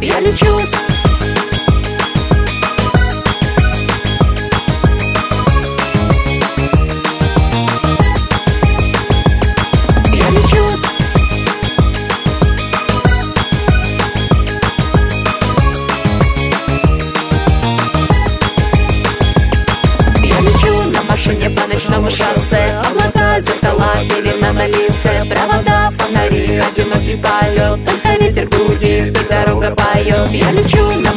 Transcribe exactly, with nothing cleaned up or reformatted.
Я лечу. Я лечу. Я лечу на машине по ночному шоссе. Облака, зеркала, пелена на лице. Провода, фонари, одинокий полет. Только ветер гудит, и дорога поет. Я лечу на